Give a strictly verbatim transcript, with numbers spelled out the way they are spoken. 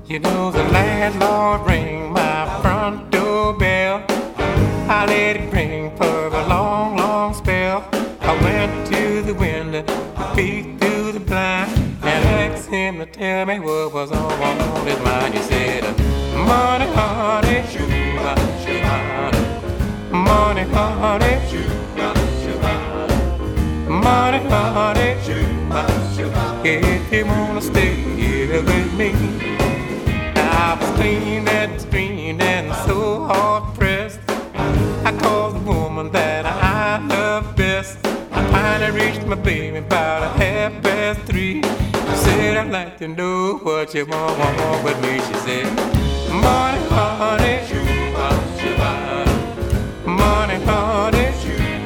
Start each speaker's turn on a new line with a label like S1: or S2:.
S1: You know the landlord rang my front doorbell. I let it ring for a long, long spell. I went to the window, peeked through the blind, and asked him to tell me what was on his mind. He said, money, honey, shoo-ba, shoo-ba. Money, honey, shoo-ba, shoo-ba. Money, honey, shoo-ba, shoo-ba. If you wanna stay here with me. I was clean and screamed and so hard pressed. I called the woman that I love best. I finally reached my baby about a half past three. She said, I'd like to know what you want, want, want with me. She said, money, honey, shoo-ba, shoo-ba. Money, honey.